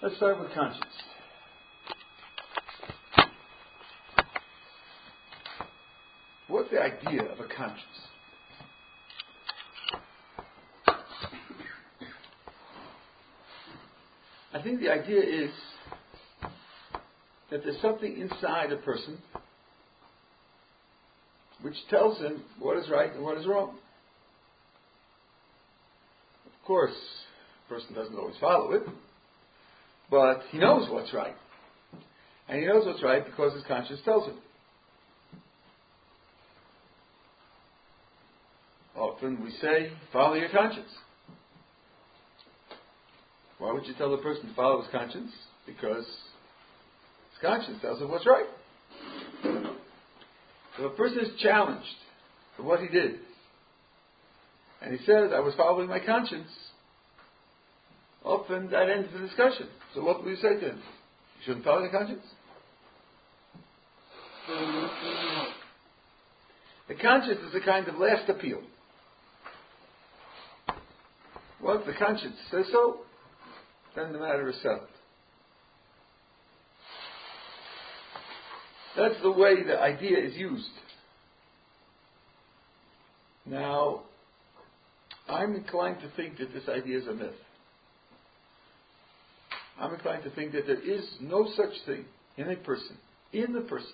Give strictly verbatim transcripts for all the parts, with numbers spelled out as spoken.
Let's start with conscience. What's the idea of a conscience? I think the idea is that there's something inside a person which tells him what is right and what is wrong. Of course, a person doesn't always follow it, but he knows what's right. And he knows what's right because his conscience tells him. Often we say, follow your conscience. Why would you tell a person to follow his conscience? Because his conscience tells him what's right. If a person is challenged for what he did, and he says, I was following my conscience, often that ends the discussion. So what will you say to him? You shouldn't follow your conscience? The conscience is a kind of last appeal. Once the conscience says so, then the matter is settled. That's the way the idea is used. Now, I'm inclined to think that this idea is a myth. I'm inclined to think that there is no such thing in a person, in the person,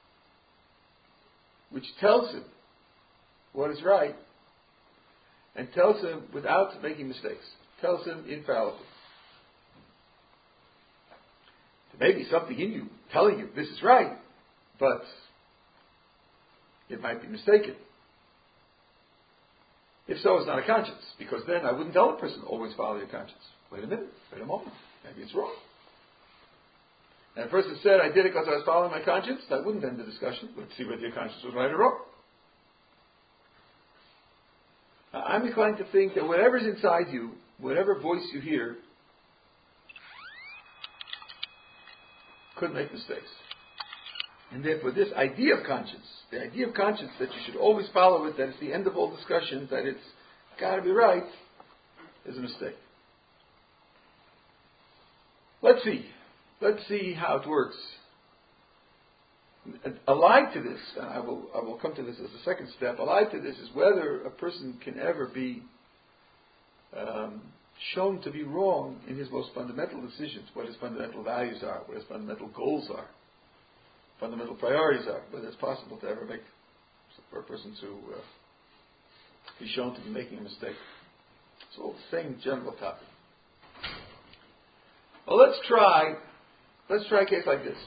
which tells him what is right and tells him without making mistakes, tells him infallibly. There may be something in you telling you this is right, but it might be mistaken. If so, it's not a conscience, because then I wouldn't tell a person, always follow your conscience. Wait a minute, wait a moment, maybe it's wrong. And a person said, I did it because I was following my conscience, that wouldn't end the discussion. Let's see whether your conscience was right or wrong. Now, I'm inclined to think that whatever's inside you, whatever voice you hear, could make mistakes. And therefore this idea of conscience, the idea of conscience that you should always follow it, that it's the end of all discussions, that it's got to be right, is a mistake. Let's see. Let's see how it works. Allied to this, and I will, I will come to this as a second step, allied to this is whether a person can ever be um, shown to be wrong in his most fundamental decisions, what his fundamental values are, what his fundamental goals are, fundamental priorities are, whether it's possible to ever make, for a person to uh, be shown to be making a mistake. It's all the same general topic. Well, let's try, let's try a case like this.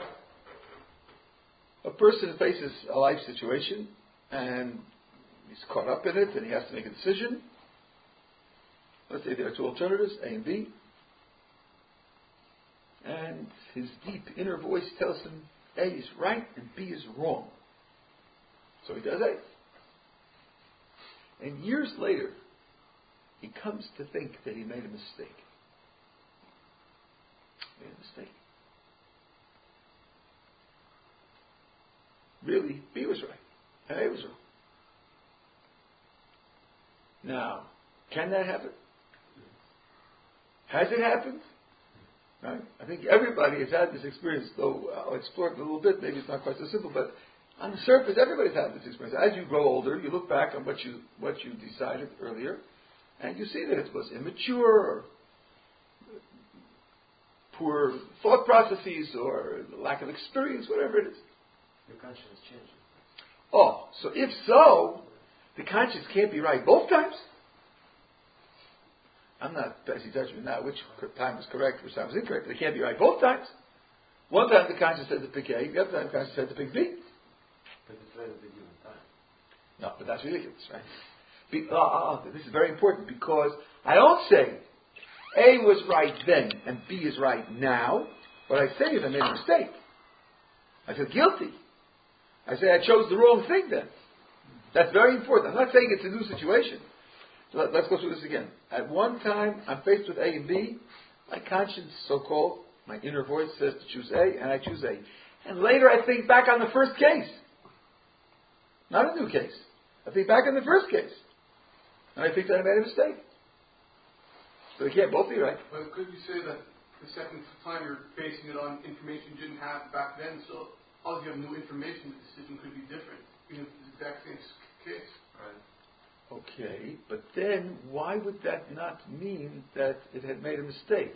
A person faces a life situation and he's caught up in it and he has to make a decision. Let's say there are two alternatives, A and B. And his deep inner voice tells him A is right and B is wrong. So he does A. And years later, he comes to think that he made a mistake. Made a mistake. Really, B was right and A was wrong. Now, can that happen? Has it happened? Right? I think everybody has had this experience, though I'll explore it a little bit. Maybe it's not quite so simple, but on the surface, everybody's had this experience. As you grow older, you look back on what you what you decided earlier, and you see that it was immature, or poor thought processes, or lack of experience, whatever it is. Your conscience changes. Oh, so if so, the conscience can't be right both times? I'm not passing judgment now which time was correct, which time was incorrect, but it can't be right both times. One time the conscience said to pick A, the other time the conscience said to pick B. But it's right at the given time. No, but that's ridiculous, right? Be, uh, uh, this is very important, because I don't say A was right then and B is right now. What I say is I made a mistake. I feel guilty. I say I chose the wrong thing then. That's very important. I'm not saying it's a new situation. So let, let's go through this again. At one time, I'm faced with A and B. My conscience, so-called, my inner voice says to choose A, and I choose A. And later I think back on the first case. Not a new case. I think back on the first case. And I think that I made a mistake. So they can't both be right. Well, could you say that the second time you're basing it on information you didn't have back then, so all you have new information, the decision could be different, even if it's the exact same case. Right. Okay, but then why would that not mean that it had made a mistake?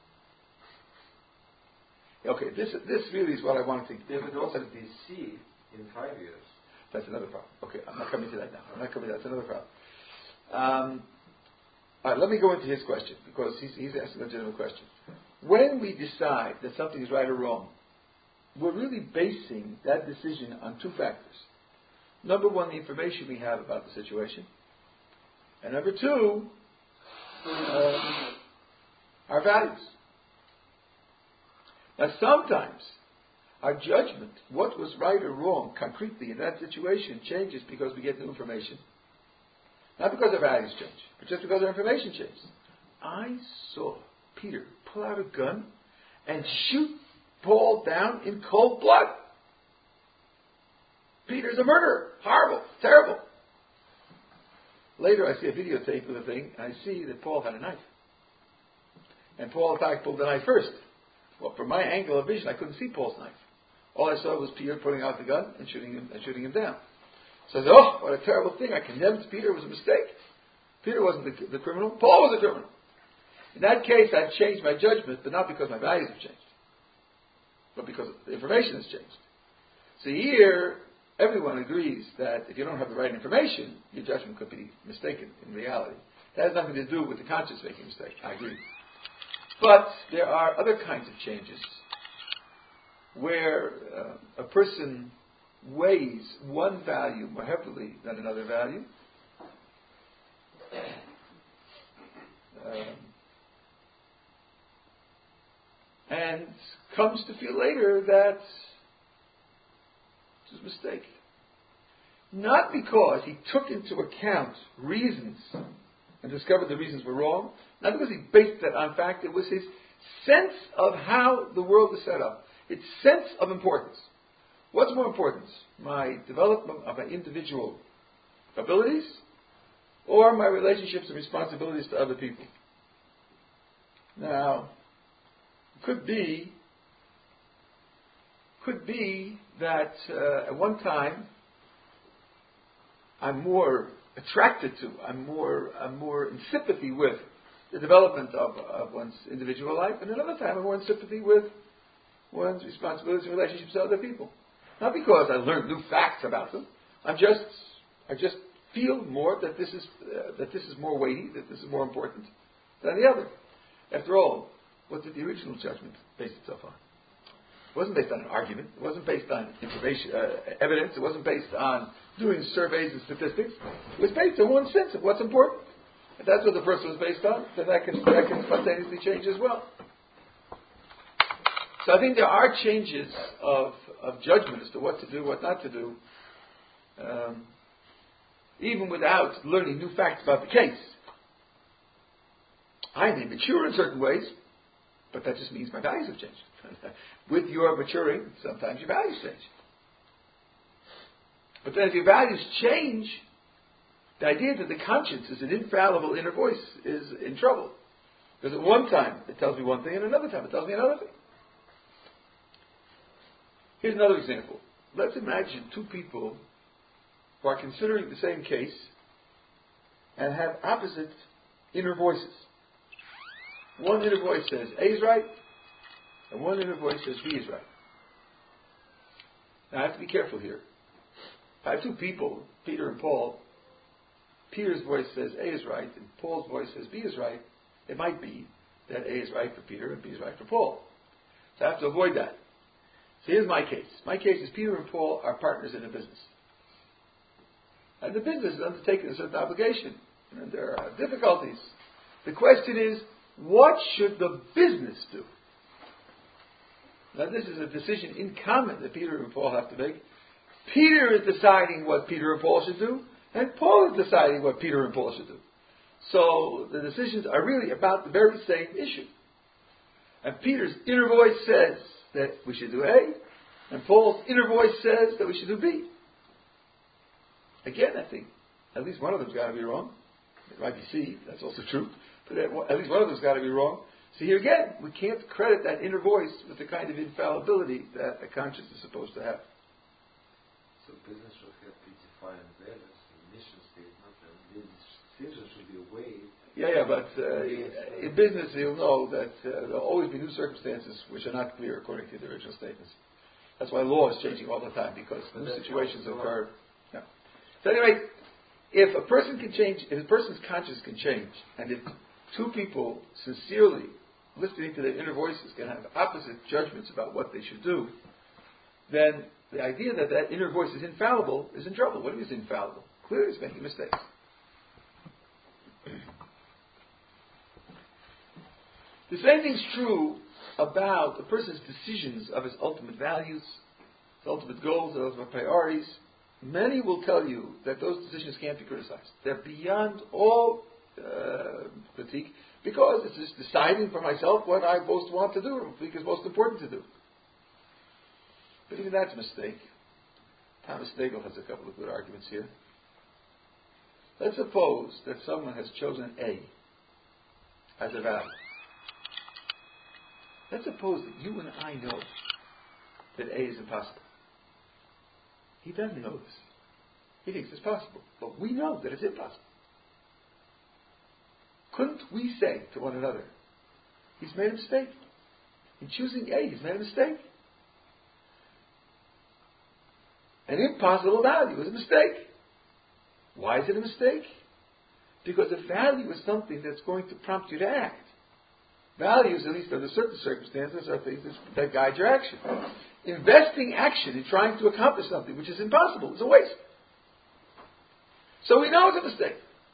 Okay, this this really is what I want to think. They would also be see in five years. That's another problem. Okay, I'm not coming to that now. I'm not coming to that. That's another problem. Um, all right, let me go into his question, because he's, he's asking a legitimate question. When we decide that something is right or wrong, we're really basing that decision on two factors. Number one, the information we have about the situation. And number two, um, our values. Now sometimes our judgment, what was right or wrong concretely in that situation, changes because we get new information. Not because our values change, but just because our information changes. I saw Peter pull out a gun and shoot Paul down in cold blood. Peter's a murderer. Horrible. Terrible. Later I see a videotape of the thing, and I see that Paul had a knife. And Paul, in fact, pulled the knife first. Well, from my angle of vision, I couldn't see Paul's knife. All I saw was Peter pulling out the gun and shooting him and shooting him down. So I said, oh, what a terrible thing. I condemned Peter. It was a mistake. Peter wasn't the, the criminal. Paul was the criminal. In that case, I've changed my judgment, but not because my values have changed, but because the information has changed. So here, everyone agrees that if you don't have the right information, your judgment could be mistaken in reality. That has nothing to do with the conscious making a mistake. I agree. But there are other kinds of changes where uh, a person weighs one value more heavily than another value. Um, and comes to feel later that it was a mistake. Not because he took into account reasons and discovered the reasons were wrong, not because he based that on fact, it was his sense of how the world is set up, its sense of importance. What's more important? My development of my individual abilities or my relationships and responsibilities to other people? Now, it could be could be that uh, at one time I'm more attracted to, I'm more I'm more in sympathy with the development of, of one's individual life, and another time I'm more in sympathy with one's responsibilities and relationships to other people. Not because I learned new facts about them. I'm just I just feel more that this is uh, that this is more weighty, that this is more important than the other. After all, what did the original judgment base itself on? It wasn't based on an argument. It wasn't based on information, uh, evidence. It wasn't based on doing surveys and statistics. It was based on one sense of what's important. If that's what the person was based on, then that can, that can spontaneously change as well. So I think there are changes of, of judgment as to what to do, what not to do, um, even without learning new facts about the case. I may mature in certain ways, but that just means my values have changed. With your maturing, sometimes your values change. But then if your values change, the idea that the conscience is an infallible inner voice is in trouble. Because at one time it tells me one thing, and another time it tells me another thing. Here's another example. Let's imagine two people who are considering the same case and have opposite inner voices. One inner voice says A is right, and one inner voice says B is right. Now I have to be careful here. If I have two people, Peter and Paul, Peter's voice says A is right, and Paul's voice says B is right, it might be that A is right for Peter and B is right for Paul. So I have to avoid that. So here's my case. My case is Peter and Paul are partners in a business. And the business is undertaking a certain obligation, and there are difficulties. The question is, what should the business do? Now this is a decision in common that Peter and Paul have to make. Peter is deciding what Peter and Paul should do, and Paul is deciding what Peter and Paul should do. So the decisions are really about the very same issue. And Peter's inner voice says that we should do A, and Paul's inner voice says that we should do B. Again, I think at least one of them's got to be wrong. It might be C, that's also true. But at least one of them's got to be wrong. So here again, we can't credit that inner voice with the kind of infallibility that a conscience is supposed to have. So business should have predefined values, the mission statement, and this decision should be a way. Yeah, yeah, but uh, in business you'll know that uh, there'll always be new circumstances which are not clear according to the original statements. That's why law is changing all the time, because new situations occur. Yeah. So anyway, if a person can change, if a person's conscience can change, and if two people sincerely listening to their inner voices can have opposite judgments about what they should do, then the idea that that inner voice is infallible is in trouble. What is infallible? Clearly it's making mistakes. The same thing's true about a person's decisions of his ultimate values, his ultimate goals, his ultimate priorities. Many will tell you that those decisions can't be criticized. They're beyond all uh, critique, because it's just deciding for myself what I most want to do, or think is most important to do. But even that's a mistake. Thomas Nagel has a couple of good arguments here. Let's suppose that someone has chosen A as a value. Let's suppose that you and I know that A is impossible. He doesn't know this. He thinks it's possible. But we know that it's impossible. Couldn't we say to one another, he's made a mistake? In choosing A, he's made a mistake. An impossible value is a mistake. Why is it a mistake? Because a value is something that's going to prompt you to act. Values, at least under certain circumstances, are things that guide your action. Investing action in trying to accomplish something which is impossible is a waste. So we know it's a mistake.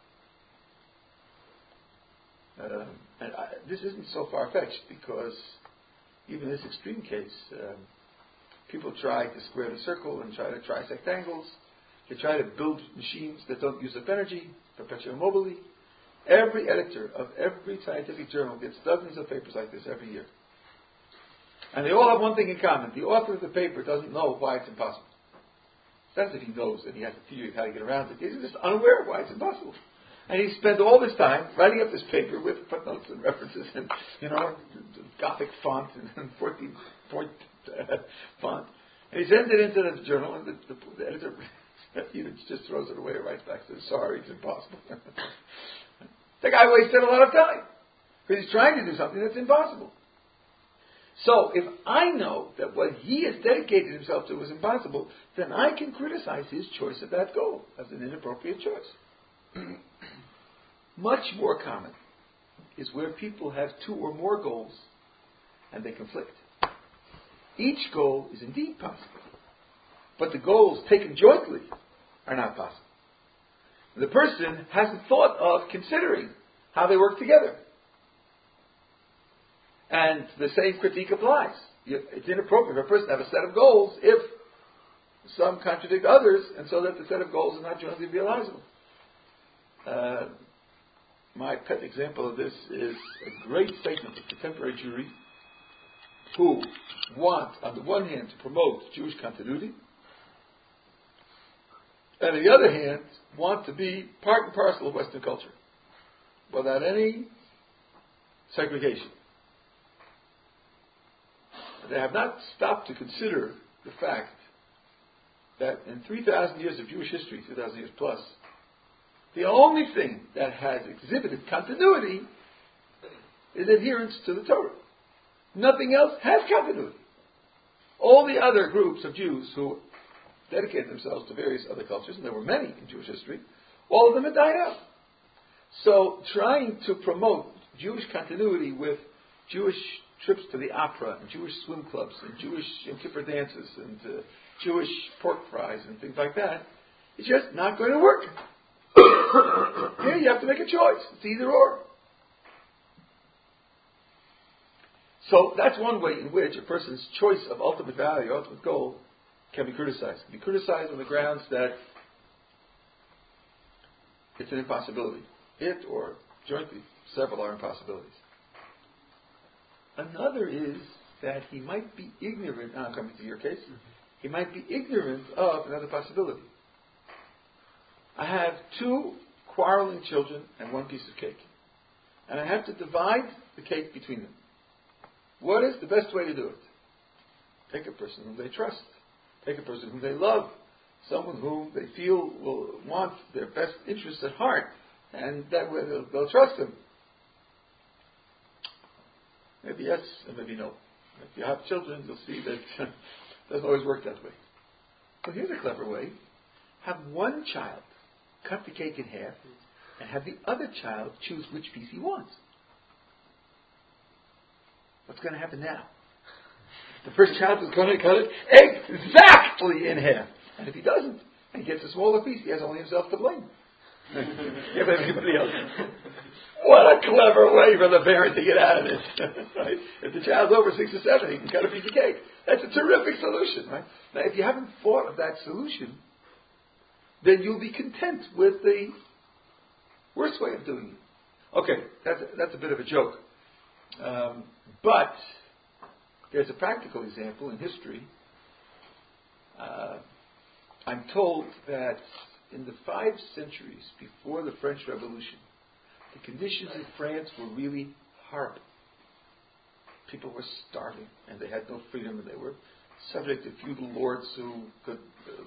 Um, and I, this isn't so far-fetched, because even in this extreme case, um, people try to square the circle and try to trisect angles. They try to build machines that don't use up energy, perpetuum mobile. Every editor of every scientific journal gets dozens of papers like this every year. And they all have one thing in common. The author of the paper doesn't know why it's impossible. That's if he knows and he has a theory of how to get around it. He's just unaware of why it's impossible. And he spent all this time writing up this paper with footnotes and references and, you know, Gothic font and fourteen point uh, font. And he sends it into the journal, and the, the, the editor either just throws it away or writes back and says, sorry, it's impossible. The guy wasted a lot of time, because he's trying to do something that's impossible. So, if I know that what he has dedicated himself to is impossible, then I can criticize his choice of that goal as an inappropriate choice. Much more common is where people have two or more goals and they conflict. Each goal is indeed possible, but the goals taken jointly are not possible. The person hasn't thought of considering how they work together. And the same critique applies. It's inappropriate for a person to have a set of goals if some contradict others, and so that the set of goals is not jointly realizable. Uh, my pet example of this is a great statement of contemporary Jewry, who want, on the one hand, to promote Jewish continuity, and on the other hand, want to be part and parcel of Western culture, without any segregation. They have not stopped to consider the fact that in three thousand years of Jewish history, three thousand years plus, the only thing that has exhibited continuity is adherence to the Torah. Nothing else has continuity. All the other groups of Jews who dedicated themselves to various other cultures, and there were many in Jewish history, all of them had died out. So trying to promote Jewish continuity with Jewish trips to the opera, and Jewish swim clubs, and Jewish Yom Kippur dances, and uh, Jewish pork fries, and things like that, it's just not going to work. Here you have to make a choice. It's either or. So that's one way in which a person's choice of ultimate value, ultimate goal, can be criticized. It can be criticized on the grounds that it's an impossibility. It, or jointly, several are impossibilities. Another is that he might be ignorant, now I'm coming to your case, he might be ignorant of another possibility. I have two quarreling children and one piece of cake. And I have to divide the cake between them. What is the best way to do it? Take a person whom they trust. Take a person whom they love. Someone whom they feel will want their best interests at heart. And that way they'll, they'll trust him. Maybe yes and maybe no. If you have children, you'll see that it doesn't always work that way. So here's a clever way. Have one child cut the cake in half and have the other child choose which piece he wants. What's going to happen now? The first child is going to cut it exactly in half. And if he doesn't, and he gets a smaller piece, he has only himself to blame. Give everybody else. What a clever way for the parent to get out of this. Right? If the child's over six or seven, he can cut a piece of cake. That's a terrific solution. Right? Now, if you haven't thought of that solution, then you'll be content with the worst way of doing it. Okay, that's, that's a bit of a joke. Um, but there's a practical example in history. Uh, I'm told that in the five centuries before the French Revolution, the conditions in France were really horrible. People were starving, and they had no freedom, and they were subject to feudal lords who could uh,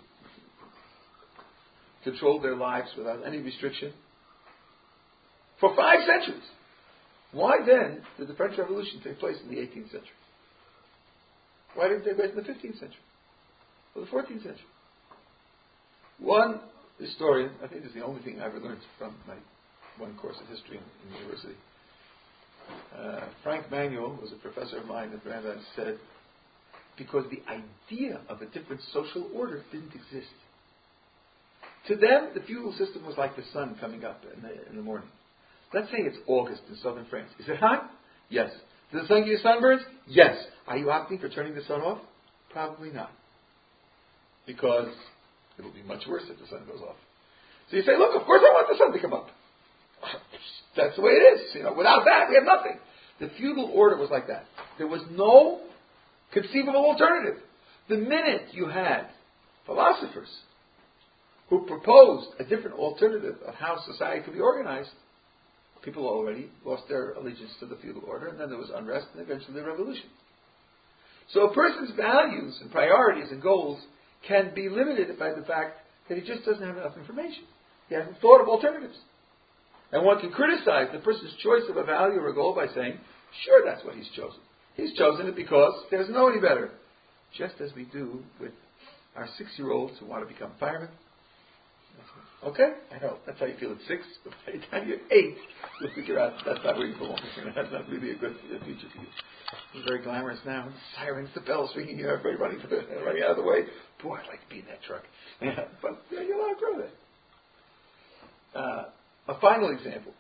control their lives without any restriction. For five centuries. Why then did the French Revolution take place in the eighteenth century? Why didn't it take place in the fifteenth century? Or the fourteenth century? One historian, I think this is the only thing I ever learned from my one course of history in, in university. Uh, Frank Manuel was a professor of mine at Brandeis, said, because the idea of a different social order didn't exist. To them, the feudal system was like the sun coming up in the, in the morning. Let's say it's August in southern France. Is it hot? Yes. Does the sun give you sunburns? Yes. Are you opting for turning the sun off? Probably not. Because it will be much worse if the sun goes off. So you say, look, of course I want the sun to come up. That's the way it is. You know, without that, we have nothing. The feudal order was like that. There was no conceivable alternative. The minute you had philosophers who proposed a different alternative of how society could be organized, people already lost their allegiance to the feudal order, and then there was unrest, and eventually the revolution. So a person's values and priorities and goals can be limited by the fact that he just doesn't have enough information. He hasn't thought of alternatives. And one can criticize the person's choice of a value or a goal by saying, sure, that's what he's chosen. He's chosen it because he doesn't know any better. Just as we do with our six-year-olds who want to become firemen. Okay? I know. That's how you feel at six. But by the time you're eight, you'll figure out that's not where you belong. That's not really a good future for you. It's very glamorous now. The sirens, the bells ringing, you know, everybody running, for the, running out of the way. Boy, I'd like to be in that truck. Yeah, but yeah, you'll outgrow that. Uh, a final example.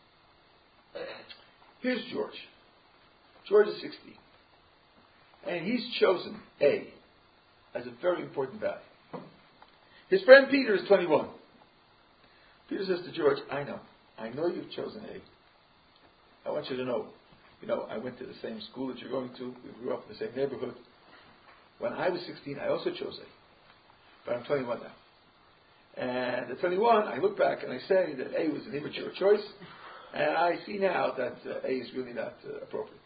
Here's George. George is sixteen. And he's chosen A as a very important value. His friend Peter is twenty-one. Peter says to George, I know. I know you've chosen A. I want you to know, you know, I went to the same school that you're going to. We grew up in the same neighborhood. When I was sixteen, I also chose A. But I'm twenty-one now. And at twenty-one, I look back and I say that A was an immature choice. And I see now that uh, A is really not uh, appropriate.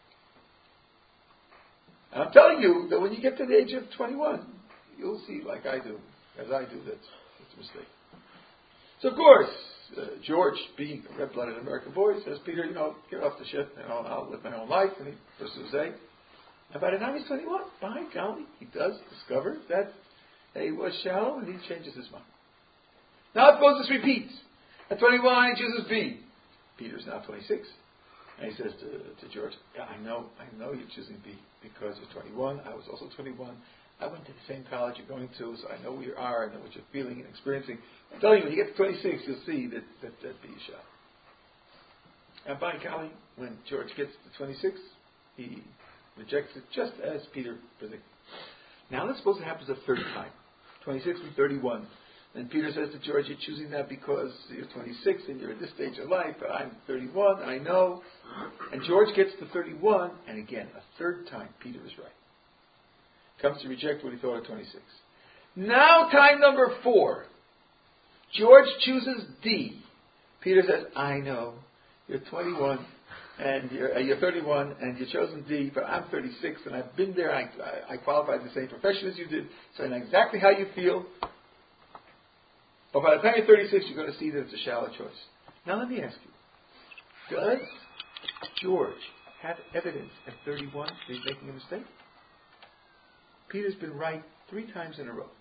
And I'm telling you that when you get to the age of twenty-one, you'll see, like I do, as I do, that's, that's a mistake. So of course, uh, George, being a red-blooded American boy, says, Peter, you know, get off the ship, you know, I'll live my own life. And he pursues A. And by the time he's twenty-one, by golly, he does discover that A was shallow, and he changes his mind. Now suppose this repeats. At twenty-one, he chooses B. Peter's now twenty-six. And he says to, to George, yeah, I know, I know you're choosing B because you're twenty-one. I was also twenty-one. I went to the same college you're going to, so I know where you are, I know what you're feeling and experiencing. I'm telling you, when you get to twenty-six, you'll see that that, that B is shallow. And by golly, when George gets to twenty-six, he rejects it just as Peter predicted. Now let's suppose it happens a third time. twenty-six and thirty-one. And Peter says to George, you're choosing that because you're twenty-six and you're at this stage of life, but I'm thirty-one, I know. And George gets to thirty-one, and again, a third time, Peter is right. Comes to reject what he thought at twenty-six. Now time number four. George chooses D. Peter says, I know. You're twenty-one. and you're, uh, you're thirty-one, and you've chosen D, but I'm thirty-six, and I've been there. I, I, I qualified in the same profession as you did, so I know exactly how you feel. But by the time you're thirty-six, you're going to see that it's a shallow choice. Now let me ask you, does George have evidence at thirty-one that he's making a mistake? Peter's been right three times in a row.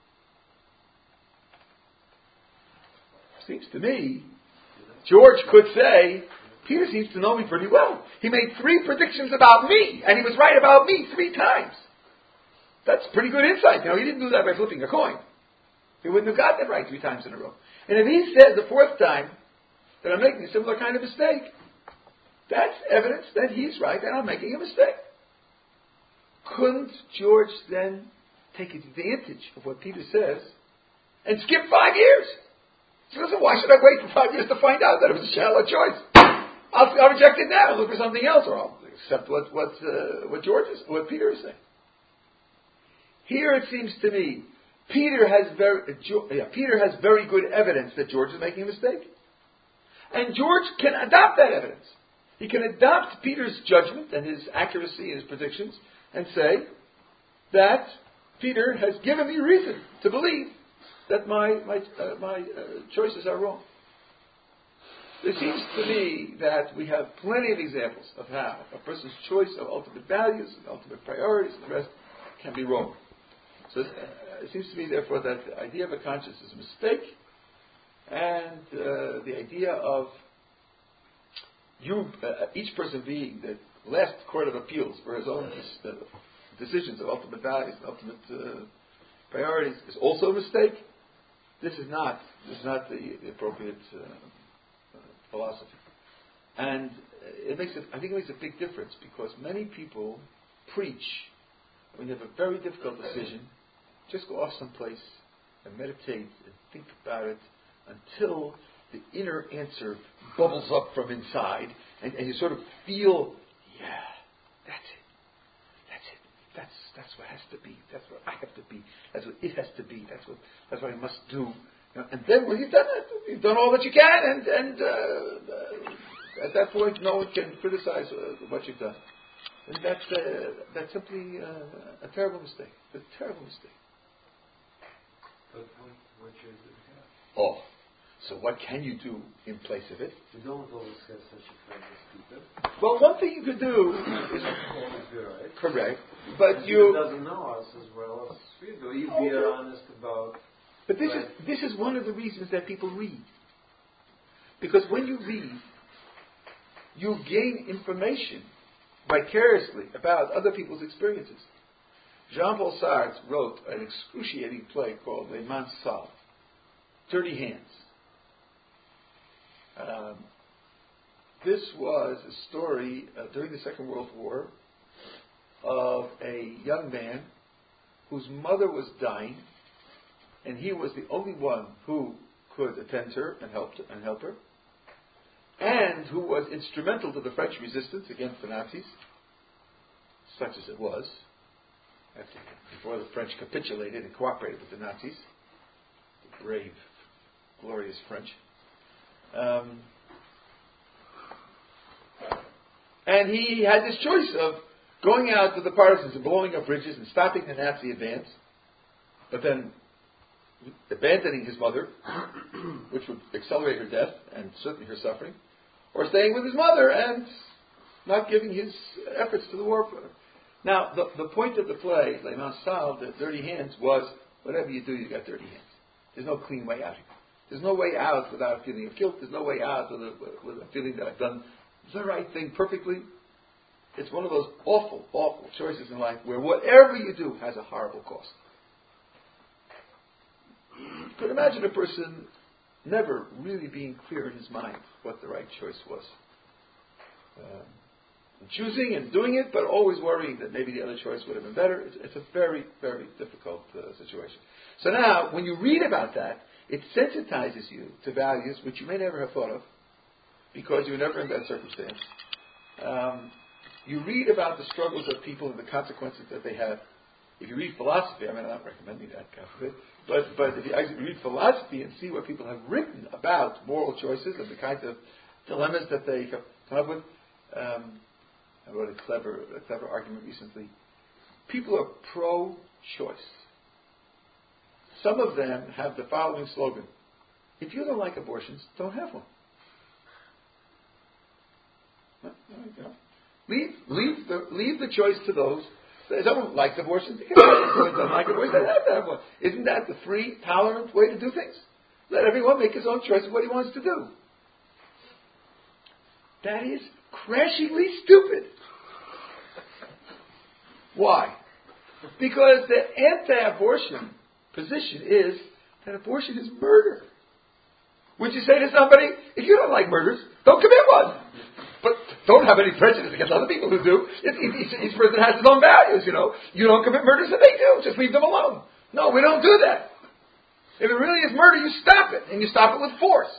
Seems to me, George could say, Peter seems to know me pretty well. He made three predictions about me, and he was right about me three times. That's pretty good insight. You know, he didn't do that by flipping a coin. He wouldn't have gotten it right three times in a row. And if he said the fourth time that I'm making a similar kind of mistake, that's evidence that he's right and I'm making a mistake. Couldn't George then take advantage of what Peter says and skip five years? So listen, why should I wait for five years to find out that it was a shallow choice? I'll, I'll reject it now and look for something else, or I'll accept what what uh, what George is, what Peter is saying. Here it seems to me, Peter has very uh, yeah, Peter has very good evidence that George is making a mistake, and George can adopt that evidence. He can adopt Peter's judgment and his accuracy and his predictions, and say that Peter has given me reason to believe that my my uh, my uh, choices are wrong. It seems to me that we have plenty of examples of how a person's choice of ultimate values and ultimate priorities and the rest can be wrong. So uh, it seems to me, therefore, that the idea of a conscience is a mistake, and uh, the idea of you, uh, each person being the last court of appeals for his own uh, decisions of ultimate values and ultimate uh, priorities is also a mistake. This is not this is not the, the appropriate uh, uh, philosophy, and it makes a, I think it makes a big difference, because many people preach when you have a very difficult decision, just go off someplace and meditate and think about it until the inner answer bubbles up from inside, and, and you sort of feel, yeah, that's it, that's it, that's that's what has to be, that's what I have to be, that's what it has to be, that's what that's what I must do. You know, and then when you've done it, you've done all that you can, and and uh, uh, at that point, no one can criticize uh, what you've done. And that's uh, that's simply uh, a terrible mistake. It's a terrible mistake. But what, what choice do we have? Oh. So what can you do in place of it? You don't always have such a friend as Peter. Well, one thing you could do is always be right. Correct, but and you Peter doesn't know us as well as we do. If we are honest about. But this right. is this is one of the reasons that people read. Because when you read, you gain information vicariously about other people's experiences. Jean-Paul Sartre wrote an excruciating play called Les Mains Sales, Dirty Hands. Um, this was a story uh, during the Second World War of a young man whose mother was dying, and he was the only one who could attend her and help and help her, and who was instrumental to the French resistance against the Nazis, such as it was, after, before the French capitulated and cooperated with the Nazis, the brave, glorious French. Um, and he had this choice of going out to the partisans and blowing up bridges and stopping the Nazi advance, but then abandoning his mother, which would accelerate her death and certainly her suffering, or staying with his mother and not giving his efforts to the war. Now, the, the point of the play, Les Mains Sales, the dirty hands, was whatever you do, you got dirty hands. There's no clean way out here. There's no way out without a feeling of guilt. There's no way out with a, with a feeling that I've done the right thing perfectly. It's one of those awful, awful choices in life where whatever you do has a horrible cost. You could imagine a person never really being clear in his mind what the right choice was. Um, choosing and doing it, but always worrying that maybe the other choice would have been better. It's, it's a very, very difficult uh, situation. So now, when you read about that, it sensitizes you to values which you may never have thought of, because you were never in that circumstance. Um, you read about the struggles of people and the consequences that they have. If you read philosophy, I mean, I'm not recommending that, God forbid, but, but if you actually read philosophy and see what people have written about moral choices and the kinds of dilemmas that they have come up with, um, I wrote a clever, a clever argument recently. People are pro-choice. Some of them have the following slogan: if you don't like abortions, don't have one. You know, leave, leave the, leave the choice to those. If someone likes abortions, they can have it. Someone doesn't like abortions, they have to have one. Isn't that the free, tolerant way to do things? Let everyone make his own choice of what he wants to do. That is crashingly stupid. Why? Because the anti-abortion position is that abortion is murder. Would you say to somebody, if you don't like murders, don't commit one? But don't have any prejudice against other people who do. It, it, each, each person has his own values, you know. You don't commit murders and they do. Just leave them alone. No, we don't do that. If it really is murder, you stop it. And you stop it with force.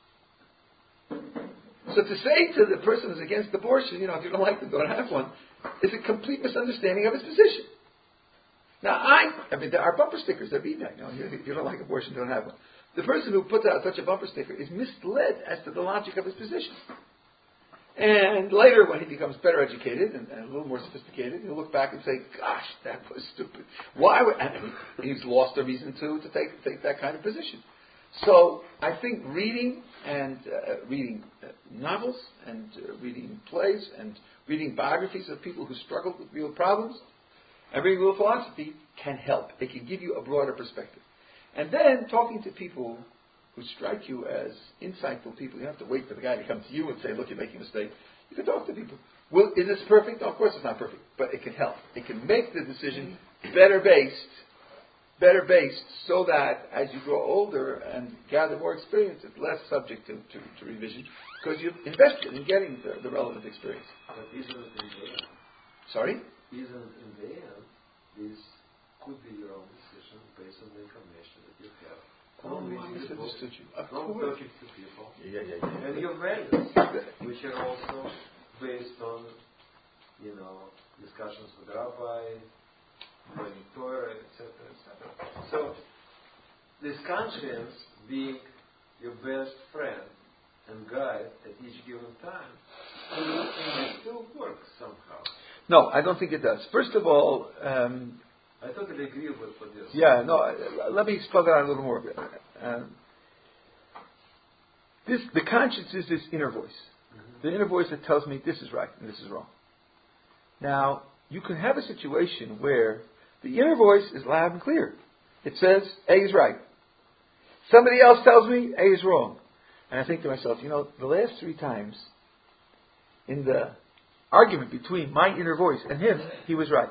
So to say to the person who's against abortion, you know, if you don't like them, don't have one, is a complete misunderstanding of his position. Now, I, I mean, there are bumper stickers that read that. You know, if you don't like abortion, don't have one. The person who puts out such a bumper sticker is misled as to the logic of his position. And later, when he becomes better educated and, and a little more sophisticated, he'll look back and say, gosh, that was stupid. Why would... And he's lost a reason to, to take, take that kind of position. So, I think reading and uh, reading uh, novels and uh, reading plays and reading biographies of people who struggled with real problems and reading real philosophy can help. It can give you a broader perspective. And then talking to people who strike you as insightful people. You don't have to wait for the guy to come to you and say, look, you're making a mistake. You can talk to people. Well, is this perfect? No, of course it's not perfect. But it can help. It can make the decision better based, better based so that as you grow older and gather more experience, it's less subject to, to, to revision because you've invested in getting the, the relevant experience. But isn't it in the end? Sorry? Isn't in the end, this could be your own decision based on the information that you have. Oh, Not I reading the book, misunderstood you. Of not course. talking to people. Yeah, yeah, yeah. And your values, which are also based on, you know, discussions with rabbi, learning Torah, et cetera, et cetera. So, this conscience being your best friend and guide at each given time, it still works somehow. No, I don't think it does. First of all, um, I totally agree with what you're saying. yeah, no. Uh, let me spell that out a little more. Um, this, the conscience is this inner voice, mm-hmm. the inner voice that tells me this is right and this is wrong. Now, you can have a situation where the inner voice is loud and clear. It says A is right. Somebody else tells me A is wrong, and I think to myself, you know, the last three times in the argument between my inner voice and him, he was right.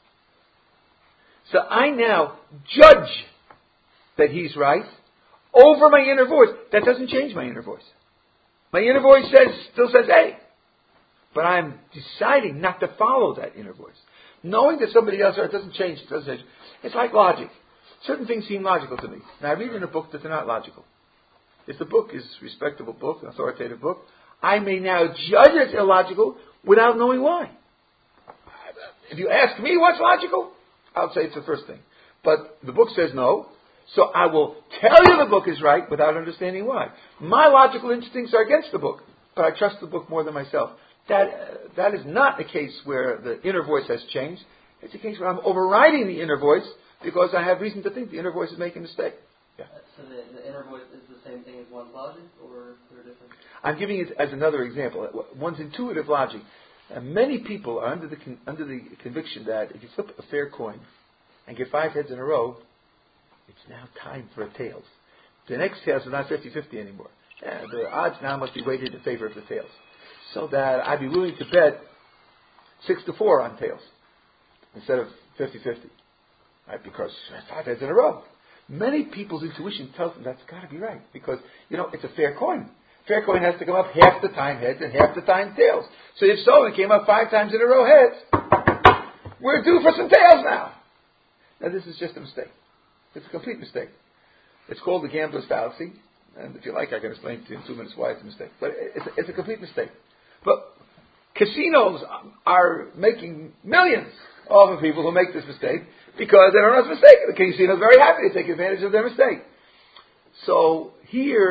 So I now judge that he's right over my inner voice. That doesn't change my inner voice. My inner voice says still says A. But I'm deciding not to follow that inner voice. Knowing that somebody else right doesn't change. It doesn't change. It's like logic. Certain things seem logical to me. Now I read in a book that they're not logical. If the book is a respectable book, an authoritative book, I may now judge it illogical without knowing why. If you ask me what's logical, I'll say it's the first thing. But the book says no, so I will tell you the book is right without understanding why. My logical instincts are against the book, but I trust the book more than myself. That uh, that is not a case where the inner voice has changed. It's a case where I'm overriding the inner voice because I have reason to think the inner voice is making a mistake. Yeah. So the, the inner voice is the same thing as one's logic, or they're different? I'm giving it as another example. One's intuitive logic. And many people are under the con- under the conviction that if you flip a fair coin and get five heads in a row, it's now time for a tails. The next tails are not fifty-fifty anymore. Yeah, the odds now must be weighted in favor of the tails. So that I'd be willing to bet six to four on tails instead of fifty-fifty. Right? Because five heads in a row. Many people's intuition tells them that's got to be right. Because, you know, it's a fair coin. Fair coin has to come up half the time heads and half the time tails. So if so, it came up five times in a row heads. We're due for some tails now. Now this is just a mistake. It's a complete mistake. It's called the gambler's fallacy. And if you like, I can explain to you in two minutes why it's a mistake. But it's a, it's a complete mistake. But casinos are making millions off of people who make this mistake because they don't know it's a mistake. The casino is very happy to take advantage of their mistake. So here,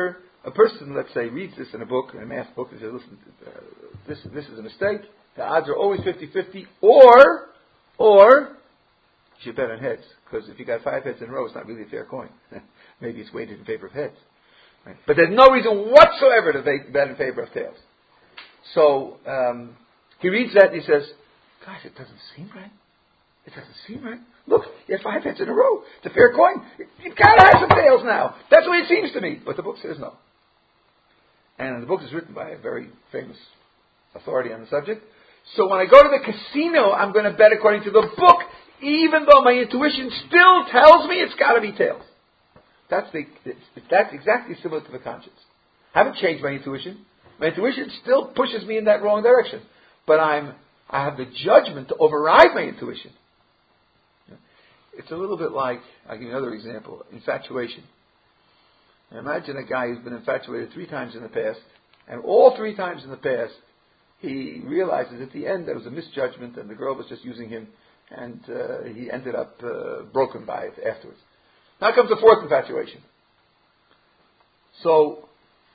a person, let's say, reads this in a book, in a math book, and says, listen, uh, this, this is a mistake. The odds are always fifty-fifty, or, or, you should bet on heads. Because if you got five heads in a row, it's not really a fair coin. Maybe it's weighted in favor of heads. Right? But there's no reason whatsoever to bet in favor of tails. So, um, he reads that and he says, gosh, it doesn't seem right. It doesn't seem right. Look, you have five heads in a row. It's a fair coin. You've got to have some tails now. That's what it seems to me. But the book says no. And the book is written by a very famous authority on the subject. So when I go to the casino, I'm going to bet according to the book, even though my intuition still tells me it's got to be tails. That's the, that's exactly similar to the conscience. I haven't changed my intuition. My intuition still pushes me in that wrong direction. But I'm, I have the judgment to override my intuition. It's a little bit like, I'll give you another example, infatuation. Now imagine a guy who's been infatuated three times in the past, and all three times in the past, he realizes at the end there was a misjudgment and the girl was just using him, and uh, he ended up uh, broken by it afterwards. Now comes the fourth infatuation. So,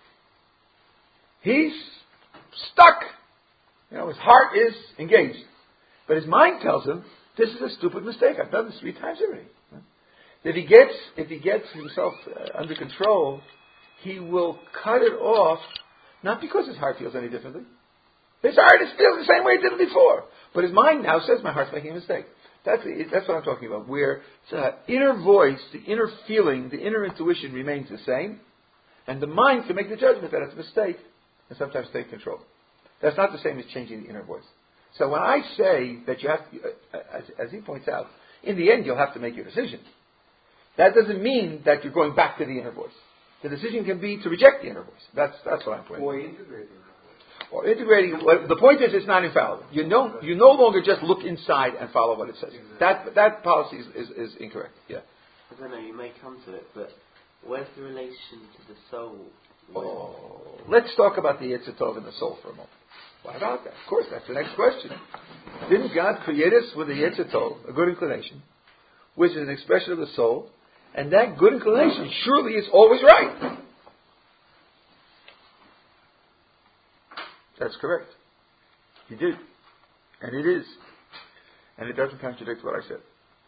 he's stuck. You know, his heart is engaged. But his mind tells him, this is a stupid mistake. I've done this three times already. If he gets, if he gets himself uh, under control, he will cut it off, not because his heart feels any differently. His heart is feels the same way it did before. But his mind now says, my heart's making a mistake. That's, that's what I'm talking about, where the inner voice, the inner feeling, the inner intuition remains the same, and the mind can make the judgment that it's a mistake, and sometimes take control. That's not the same as changing the inner voice. So when I say that you have to, as, as he points out, in the end you'll have to make your decision. That doesn't mean that you're going back to the inner voice. The decision can be to reject the inner voice. That's that's what I'm pointing. Or integrating. Or integrating. Well, the point is, it's not infallible. You no, you no longer just look inside and follow what it says. Exactly. That that policy is, is, is incorrect. Yeah. I don't know. You may come to it, but where's the relation to the soul? Oh, let's talk about the Yetzer Tov and the soul for a moment. Why about that? Of course, that's the next question. Didn't God create us with a Yetzer Tov, a good inclination, which is an expression of the soul, and that good inclination surely is always right? That's correct. He did. And it is. And it doesn't contradict what I said.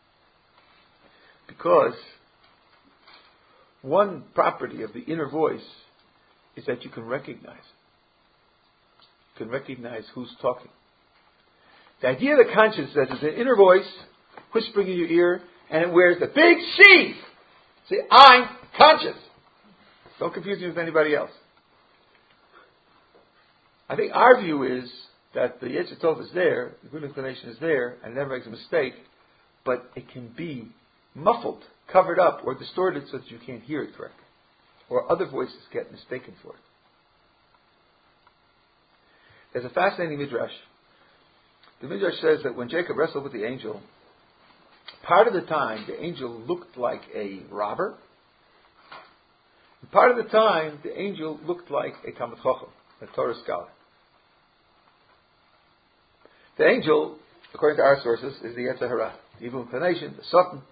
Because one property of the inner voice is that you can recognize. You can recognize who's talking. The idea of the conscience is there's an inner voice whispering in your ear, and it wears the big C. See, I'm conscious. Don't confuse me with anybody else. I think our view is that the Yetzer Tov is there, the good inclination is there, and it never makes a mistake, but it can be muffled, covered up, or distorted so that you can't hear it correctly. Or other voices get mistaken for it. There's a fascinating midrash. The midrash says that when Jacob wrestled with the angel, part of the time the angel looked like a robber, and part of the time the angel looked like a Talmid Chacham, a Torah scholar. The angel, according to our sources, is the Yetzer Hara, the evil inclination, the Satan.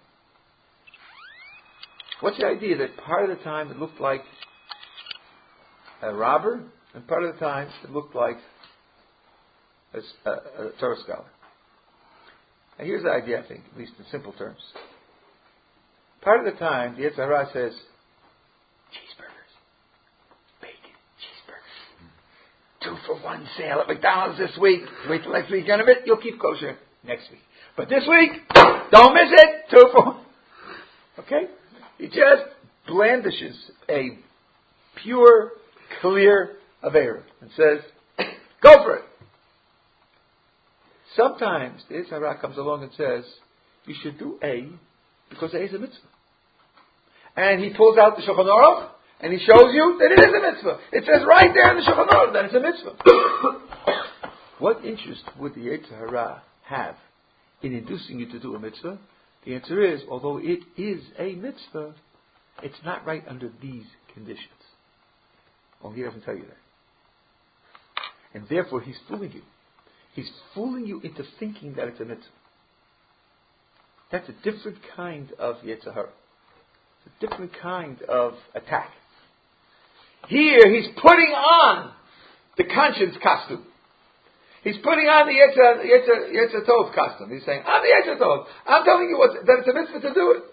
What's the idea that part of the time it looked like a robber, and part of the time it looked like a, a, a Torah scholar? And here's the idea, I think, at least in simple terms. Part of the time, the Yetzer Hara says, cheeseburgers, bacon, cheeseburgers. Two for one sale at McDonald's this week. Wait till next weekend of it, you'll keep kosher next week. But this week, don't miss it. Two for one. Okay? He just blandishes a pure, clear Aveira and says, go for it. Sometimes the Yetzer Hara comes along and says, you should do A because A is a mitzvah. And he pulls out the Shulchan Aruch and he shows you that it is a mitzvah. It says right there in the Shulchan Aruch that it's a mitzvah. What interest would the Yetzer Hara have in inducing you to do a mitzvah? The answer is, although it is a mitzvah, it's not right under these conditions. Well, he doesn't tell you that. And therefore he's fooling you. He's fooling you into thinking that it's a mitzvah. That's a different kind of Yetzer Hara. It's a different kind of attack. Here, he's putting on the conscience costume. He's putting on the Yetzer, Yetzer, Yetzer Tov costume. He's saying, I'm the Yetzer Tov. I'm telling you what, that it's a mitzvah to do it.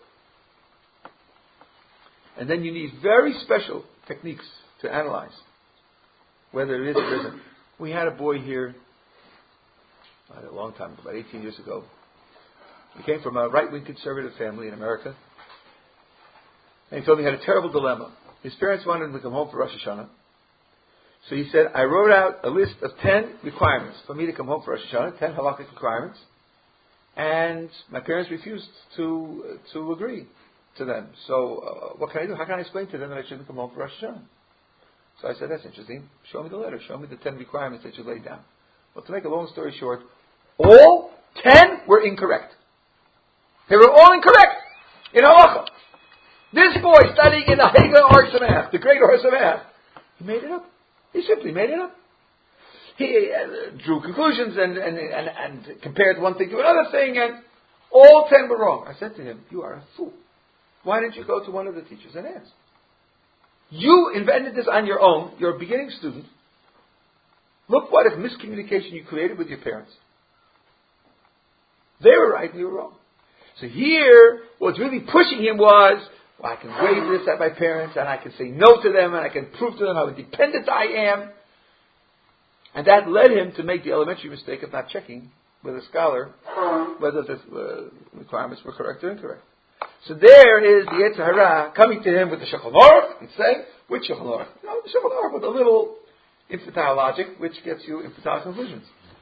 And then you need very special techniques to analyze whether it is or isn't. We had a boy here a long time ago, about eighteen years ago. He came from a right-wing conservative family in America. And he told me he had a terrible dilemma. His parents wanted him to come home for Rosh Hashanah. So he said, I wrote out a list of ten requirements for me to come home for Rosh Hashanah, ten halakhic requirements. And my parents refused to uh, to agree to them. So uh, what can I do? How can I explain to them that I shouldn't come home for Rosh Hashanah? So I said, that's interesting. Show me the letter. Show me the ten requirements that you laid down. Well, to make a long story short, all ten were incorrect. They were all incorrect in halacha. This boy studying in the Haga Or Sameach, the great Or Sameach, he made it up. He simply made it up. He uh, drew conclusions and, and, and, and compared one thing to another thing, and all ten were wrong. I said to him, you are a fool. Why didn't you go to one of the teachers and ask? You invented this on your own. You're a beginning student. Look what a miscommunication you created with your parents. They were right and you were wrong. So here, what's really pushing him was, well, I can waive this at my parents, and I can say no to them, and I can prove to them how independent I am. And that led him to make the elementary mistake of not checking with a scholar whether the uh, requirements were correct or incorrect. So there is the Yetzer Hara coming to him with the Shulchan Aruch. He's saying, which Shulchan Aruch? You know, the Shulchan Aruch with a little infantile logic, which gets you infantile conclusions.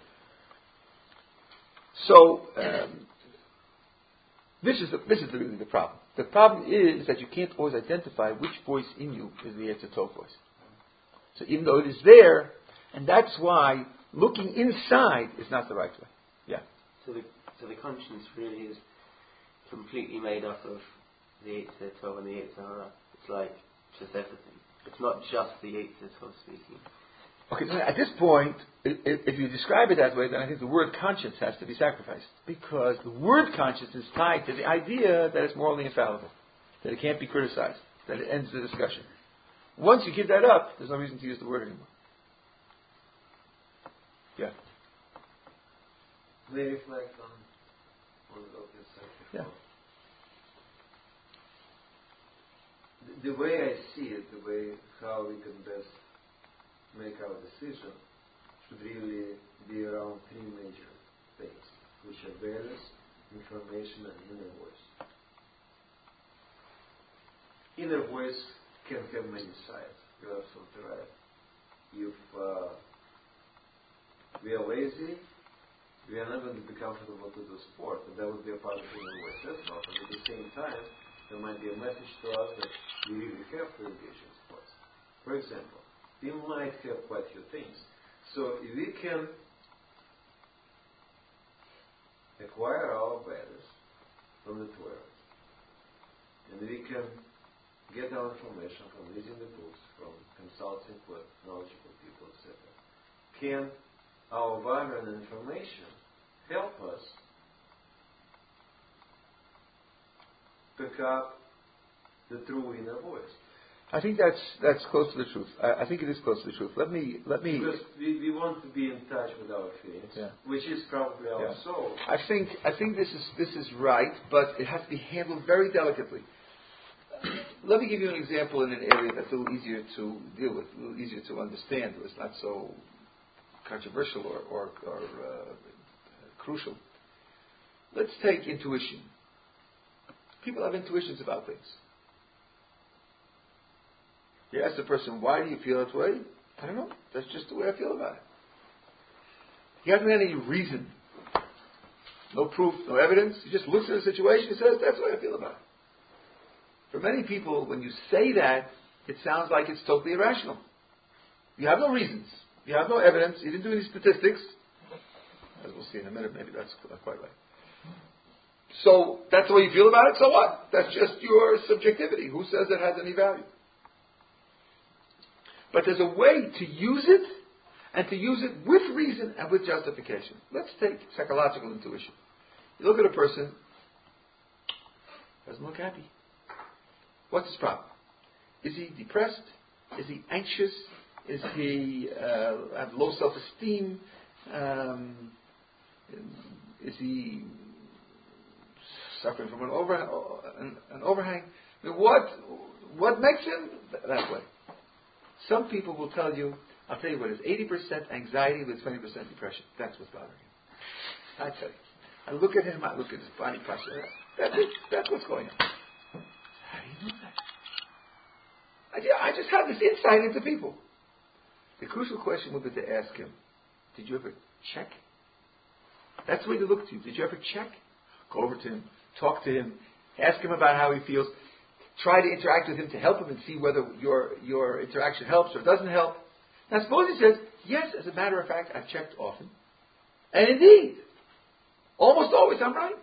So um, this is the, this is the, really the problem. The problem is that you can't always identify which voice in you is the Yetzer Tov voice. So even though it is there, and that's why looking inside is not the right way. Yeah. So the so the conscience really is completely made up of the Yetzer Tov and the Yetzer Hara. It's like just everything. It's not just the Yetzer Tov speaking. Okay, so at this point, if, if you describe it that way, then I think the word conscience has to be sacrificed. Because the word conscience is tied to the idea that it's morally infallible, that it can't be criticized, that it ends the discussion. Once you give that up, there's no reason to use the word anymore. Yeah. May I reflect on what you said before? Yeah. The, the way I see it, the way how we can best make our decision should really be around three major things, which are values, information, and inner voice. Inner voice can have many sides. You're absolutely right. If uh, we are lazy, we are not going to be comfortable to do sport, and that would be a part of inner voice. That's not. And at the same time, there might be a message to us that we really have to engage in sports. For example, we might have quite a few things. So if we can acquire our values from the Torah, and we can get our information from reading the books, from consulting with knowledgeable people, et cetera, can our value and information help us pick up the true inner voice? I think that's that's close to the truth. I, I think it is close to the truth. Let me let me. Because we, we want to be in touch with our feelings, yeah. which is probably our yeah. soul. I think I think this is this is right, but it has to be handled very delicately. Let me give you an example in an area that's a little easier to deal with, a little easier to understand. It's not so controversial or or, or uh, crucial. Let's take intuition. People have intuitions about things. You ask the person, why do you feel that way? I don't know. That's just the way I feel about it. He hasn't had any reason. No proof, no evidence. He just looks at the situation and says, that's the way I feel about it. For many people, when you say that, it sounds like it's totally irrational. You have no reasons. You have no evidence. You didn't do any statistics. As we'll see in a minute, maybe that's not quite right. So, that's the way you feel about it? So what? That's just your subjectivity. Who says it has any value? But there's a way to use it, and to use it with reason and with justification. Let's take psychological intuition. You look at a person, doesn't look happy. What's his problem? Is he depressed? Is he anxious? Is he uh, have low self-esteem? Um, is he suffering from an, over, an, an overhang? What what makes him that way? Some people will tell you, I'll tell you what it is, eighty percent anxiety with twenty percent depression. That's what's bothering him. I tell you. I look at him, I look at his body posture. That's it. That's what's going on. How do you know that? I, I just have this insight into people. The crucial question would be to ask him, did you ever check? That's the way to look to you. Did you ever check? Go over to him, talk to him, ask him about how he feels, try to interact with him to help him and see whether your, your interaction helps or doesn't help. Now suppose he says, yes, as a matter of fact, I've checked often. And indeed, almost always I'm right.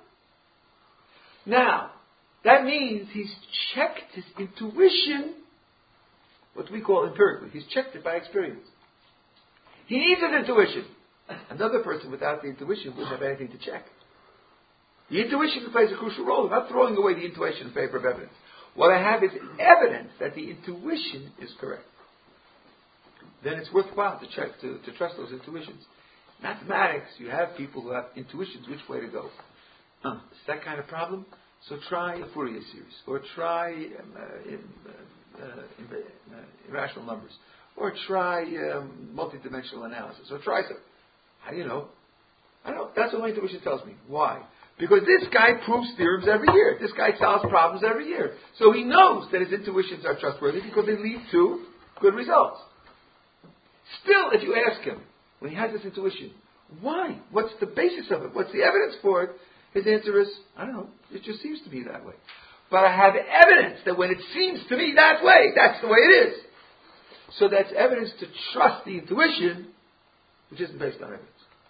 Now, that means he's checked his intuition, what we call empirically. He's checked it by experience. He needs his intuition. Another person without the intuition wouldn't have anything to check. The intuition plays a crucial role. I'm not throwing away the intuition in favor of evidence. What I have is evidence that the intuition is correct. Then it's worthwhile to check, to, to trust those intuitions. Mathematics, you have people who have intuitions which way to go. Uh, it's that kind of problem. So try a Fourier series, or try um, uh, in, uh, uh, in, uh, irrational numbers, or try um, multidimensional analysis, or try some. How do you know? I know. That's what my intuition tells me. Why? Because this guy proves theorems every year. This guy solves problems every year. So he knows that his intuitions are trustworthy because they lead to good results. Still, if you ask him, when he has this intuition, why? What's the basis of it? What's the evidence for it? His answer is, I don't know, it just seems to be that way. But I have evidence that when it seems to me that way, that's the way it is. So that's evidence to trust the intuition, which isn't based on evidence.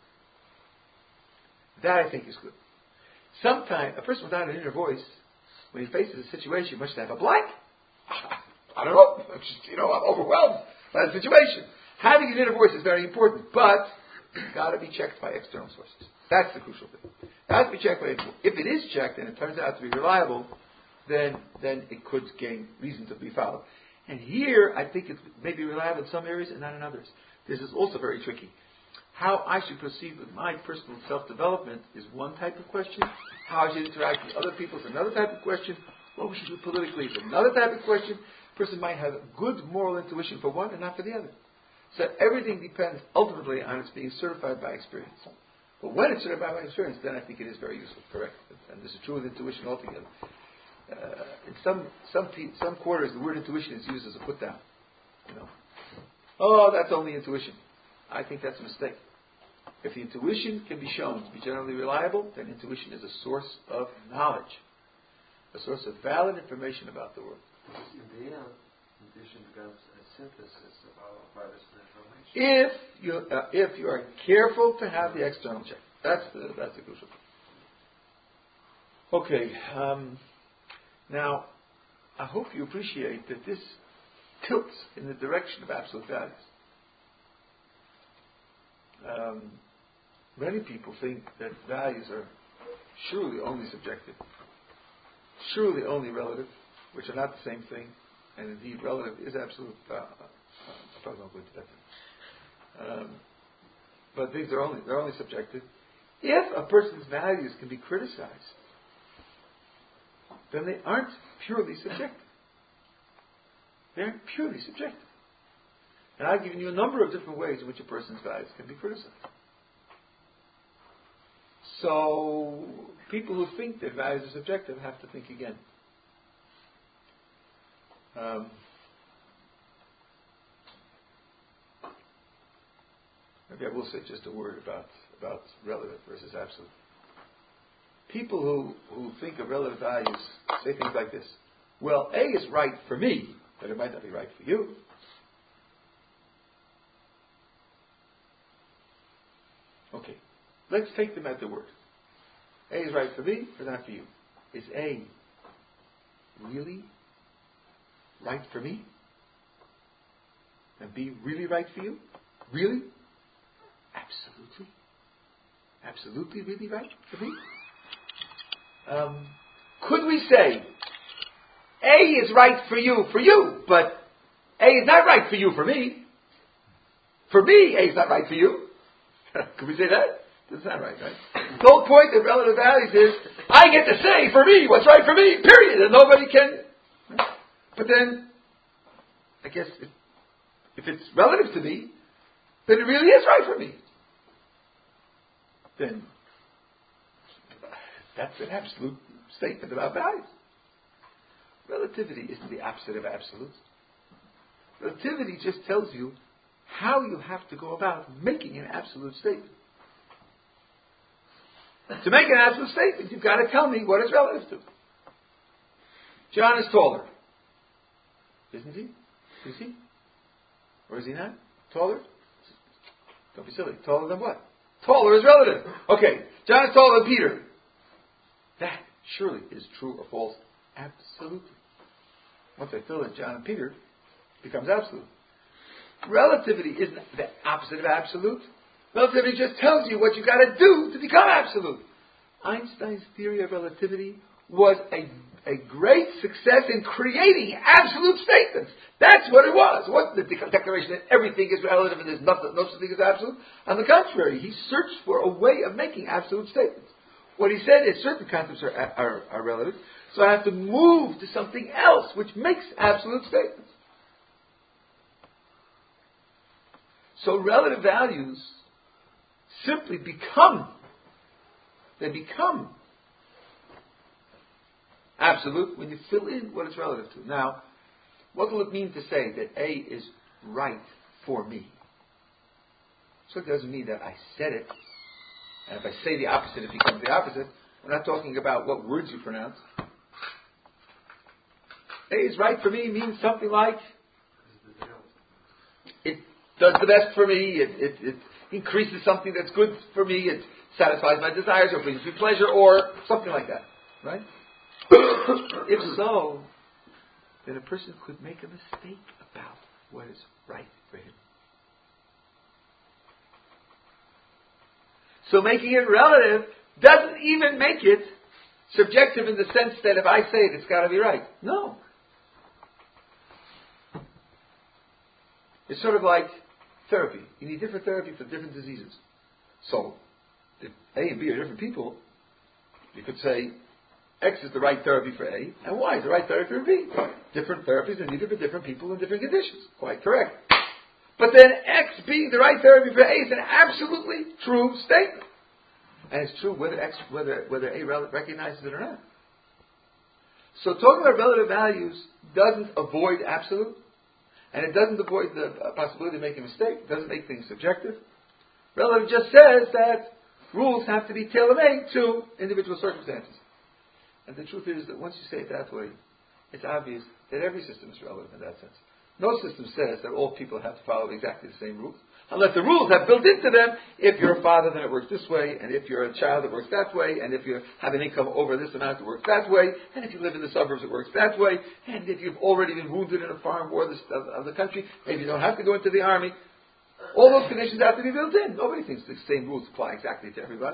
That I think is good. Sometimes, a person without an inner voice, when he faces a situation, must have a blank. I don't know. I'm just, you know, I'm overwhelmed by the situation. Having an inner voice is very important, but it's got to be checked by external sources. That's the crucial thing. It has to be checked by. If it is checked and it turns out to be reliable, then then it could gain reason to be followed. And here, I think it may be reliable in some areas and not in others. This is also very tricky. How I should proceed with my personal self-development is one type of question. How I should interact with other people is another type of question. What we should do politically is another type of question. A person might have good moral intuition for one and not for the other. So everything depends ultimately on its being certified by experience. But when it's certified by experience, then I think it is very useful, correct? And this is true with intuition altogether. Uh, in some some pe- some quarters, the word intuition is used as a put down. You know, oh, that's only intuition. I think that's a mistake. If the intuition can be shown to be generally reliable, then intuition is a source of knowledge, a source of valid information about the world. In the end, intuition becomes a synthesis of our various information. If you uh, if you are careful to have the external check, that's the that's the crucial thing. Okay, um, now I hope you appreciate that this tilts in the direction of absolute values. Um, many people think that values are surely only subjective, surely only relative, which are not the same thing, and indeed relative is absolute. Uh, uh, I probably won't go into that. Um, but these are only they're only subjective. If a person's values can be criticized, then they aren't purely subjective. They aren't purely subjective. And I've given you a number of different ways in which a person's values can be criticized. So, people who think that values are subjective have to think again. Um, maybe I will say just a word about, about relative versus absolute. People who, who think of relative values say things like this. Well, A is right for me, but it might not be right for you. Okay, let's take them at the word. A is right for me, but not for you. Is A really right for me? And B really right for you? Really? Absolutely. Absolutely really right for me? Um, could we say A is right for you, for you, but A is not right for you, for me. For me, A is not right for you. Can we say that? That's not right, right? The whole point of relative values is, I get to say for me what's right for me, period, and nobody can. But then, I guess, if, if it's relative to me, then it really is right for me. Then, that's an absolute statement about values. Relativity isn't the opposite of absolute. Relativity just tells you how you have to go about making an absolute statement. To make an absolute statement, you've got to tell me what it's relative to. John is taller. Isn't he? Is he? Or is he not? Taller? Don't be silly. Taller than what? Taller is relative. Okay, John is taller than Peter. That surely is true or false. Absolutely. Once I fill in John and Peter, it becomes absolute. Relativity isn't the opposite of absolute. Relativity just tells you what you've got to do to become absolute. Einstein's theory of relativity was a, a great success in creating absolute statements. That's what it was. It wasn't the declaration that everything is relative and there's nothing, no such thing as absolute. On the contrary, he searched for a way of making absolute statements. What he said is certain concepts are, are, are relative, so I have to move to something else which makes absolute statements. So relative values simply become, they become absolute when you fill in what it's relative to. Now, what will it mean to say that A is right for me? So it doesn't mean that I said it, and if I say the opposite, it becomes the opposite. We're not talking about what words you pronounce. A is right for me means something like, it does the best for me, it, it, it increases something that's good for me, it satisfies my desires, or brings me pleasure, or something like that. Right? If so, then a person could make a mistake about what is right for him. So making it relative doesn't even make it subjective in the sense that if I say it, it's got to be right. No. It's sort of like therapy. You need different therapy for different diseases. So, if A and B are different people, you could say X is the right therapy for A, and Y is the right therapy for B. Different therapies are needed for different people in different conditions. Quite correct. But then X being the right therapy for A is an absolutely true statement. And it's true whether X, whether whether A recognizes it or not. So talking about relative values doesn't avoid absolute, and it doesn't avoid the possibility of making a mistake. It doesn't make things subjective. Relative just says that rules have to be tailor-made to individual circumstances. And the truth is that once you say it that way, it's obvious that every system is relative in that sense. No system says that all people have to follow exactly the same rules. Unless the rules have built into them, if you're a father, then it works this way, and if you're a child, it works that way, and if you have an income over this amount, it works that way, and if you live in the suburbs, it works that way, and if you've already been wounded in a foreign war of, of the country, maybe you don't have to go into the army. All those conditions have to be built in. Nobody thinks the same rules apply exactly to everybody.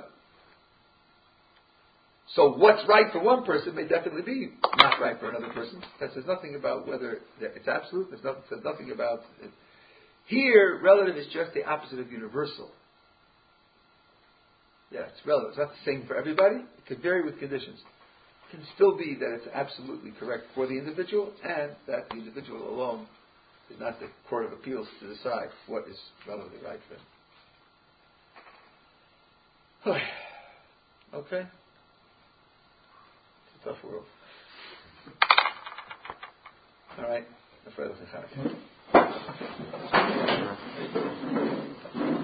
So what's right for one person may definitely be not right for another person. That says nothing about whether it's absolute. It says nothing about it. Here, relative is just the opposite of universal. Yeah, it's relative. It's not the same for everybody. It could vary with conditions. It can still be that it's absolutely correct for the individual, and that the individual alone is not the court of appeals to decide what is relatively right for him. Okay? It's a tough world. All right.